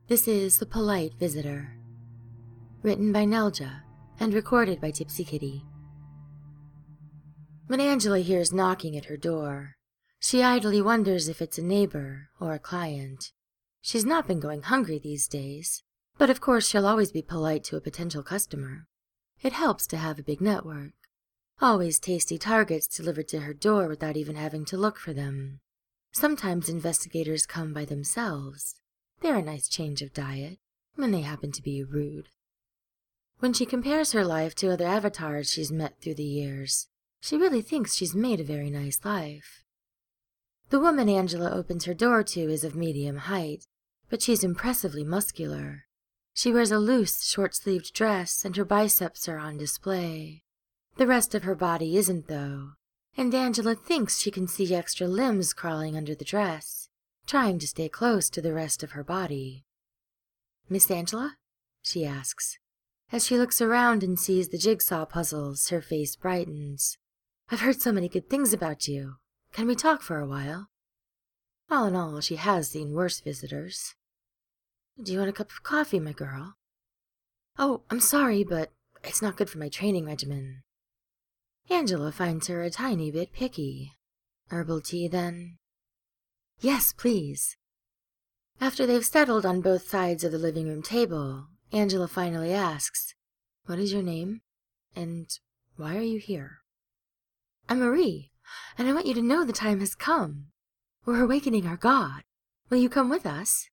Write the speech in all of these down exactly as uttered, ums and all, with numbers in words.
This is The Polite Visitor, written by Nelja and recorded by Tipsy Kitty. When Angela hears knocking at her door, she idly wonders if it's a neighbor or a client. She's not been going hungry these days, but of course she'll always be polite to a potential customer. It helps to have a big network. Always tasty targets delivered to her door without even having to look for them. Sometimes investigators come by themselves. They're a nice change of diet, when they happen to be rude. When she compares her life to other avatars she's met through the years, she really thinks she's made a very nice life. The woman Angela opens her door to is of medium height, but she's impressively muscular. She wears a loose, short-sleeved dress, and her biceps are on display. The rest of her body isn't, though, and Angela thinks she can see extra limbs crawling under the dress, trying to stay close to the rest of her body. "Miss Angela?" she asks. As she looks around and sees the jigsaw puzzles, her face brightens. "I've heard so many good things about you. Can we talk for a while?" All in all, she has seen worse visitors. "Do you want a cup of coffee, my girl?" "Oh, I'm sorry, but it's not good for my training regimen." Angela finds her a tiny bit picky. "Herbal tea, then?" "Yes, please." After they've settled on both sides of the living room table, Angela finally asks, "What is your name? And why are you here?" "I'm Marie, and I want you to know the time has come. We're awakening our god. Will you come with us?"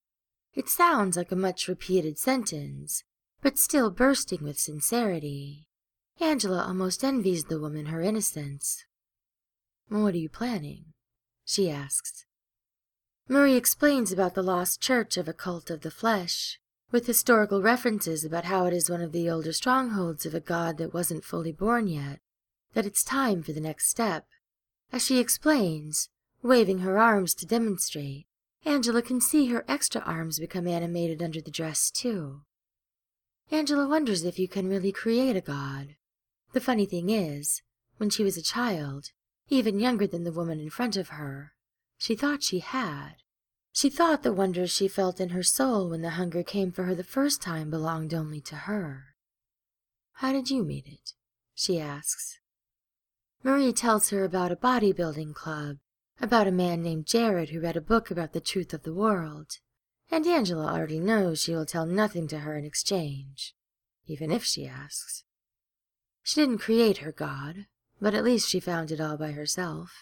It sounds like a much-repeated sentence, but still bursting with sincerity. Angela almost envies the woman her innocence. "What are you planning?" she asks. Marie explains about the lost church of a cult of the flesh, with historical references about how it is one of the older strongholds of a god that wasn't fully born yet, that it's time for the next step. As she explains, waving her arms to demonstrate, Angela can see her extra arms become animated under the dress, too. Angela wonders if you can really create a god. The funny thing is, when she was a child, even younger than the woman in front of her, she thought she had. She thought the wonders she felt in her soul when the hunger came for her the first time belonged only to her. "How did you meet it?" she asks. Marie tells her about a bodybuilding club, about a man named Jared who read a book about the truth of the world, and Angela already knows she will tell nothing to her in exchange, even if she asks. She didn't create her god, but at least she found it all by herself.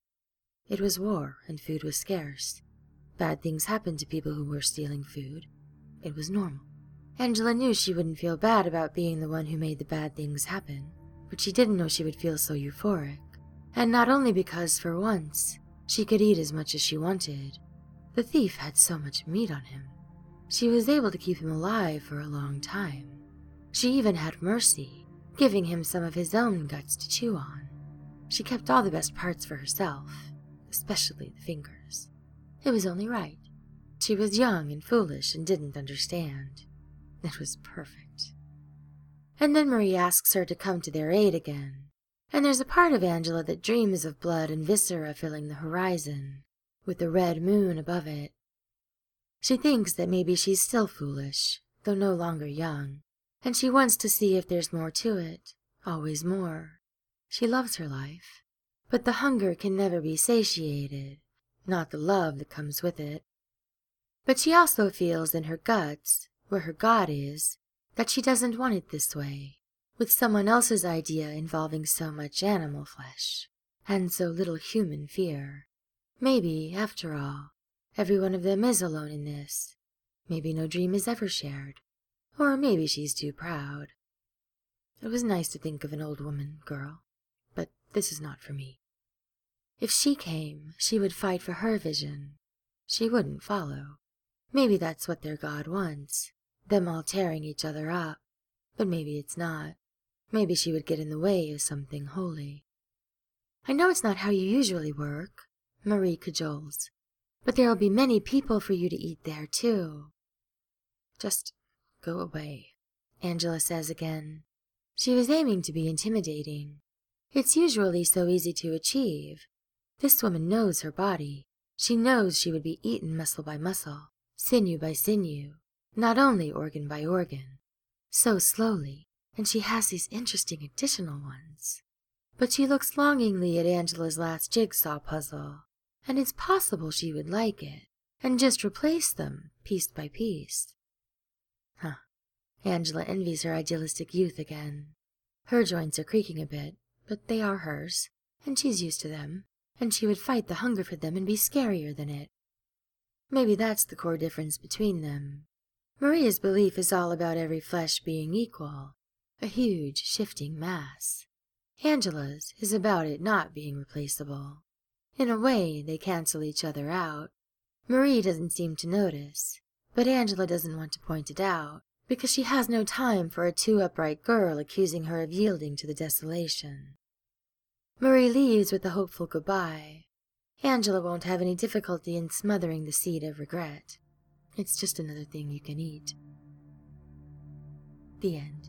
It was war, and food was scarce. Bad things happened to people who were stealing food. It was normal. Angela knew she wouldn't feel bad about being the one who made the bad things happen, but she didn't know she would feel so euphoric. And not only because, for once, she could eat as much as she wanted. The thief had so much meat on him. She was able to keep him alive for a long time. She even had mercy, giving him some of his own guts to chew on. She kept all the best parts for herself, especially the fingers. It was only right. She was young and foolish and didn't understand. It was perfect. And then Marie asks her to come to their aid again, and there's a part of Angela that dreams of blood and viscera filling the horizon, with the red moon above it. She thinks that maybe she's still foolish, though no longer young, and she wants to see if there's more to it, always more. She loves her life, but the hunger can never be satiated, not the love that comes with it. But she also feels in her guts, where her god is, that she doesn't want it this way, with someone else's idea involving so much animal flesh, and so little human fear. Maybe, after all, every one of them is alone in this. Maybe no dream is ever shared, or maybe she's too proud. It was nice to think of an old woman, girl, but this is not for me. If she came, she would fight for her vision. She wouldn't follow. Maybe that's what their god wants, them all tearing each other up. But maybe it's not. Maybe she would get in the way of something holy. "I know it's not how you usually work," Marie cajoles, "but there'll be many people for you to eat there, too." "Just go away," Angela says again. She was aiming to be intimidating. It's usually so easy to achieve. This woman knows her body. She knows she would be eaten muscle by muscle, sinew by sinew, not only organ by organ. So slowly, and she has these interesting additional ones. But she looks longingly at Angela's last jigsaw puzzle, and it's possible she would like it, and just replace them, piece by piece. Huh. Angela envies her idealistic youth again. Her joints are creaking a bit, but they are hers, and she's used to them, and she would fight the hunger for them and be scarier than it. Maybe that's the core difference between them. Maria's belief is all about every flesh being equal, a huge, shifting mass. Angela's is about it not being replaceable. In a way, they cancel each other out. Marie doesn't seem to notice, but Angela doesn't want to point it out, because she has no time for a too-upright girl accusing her of yielding to the desolation. Marie leaves with a hopeful goodbye. Angela won't have any difficulty in smothering the seed of regret. It's just another thing you can eat. The end.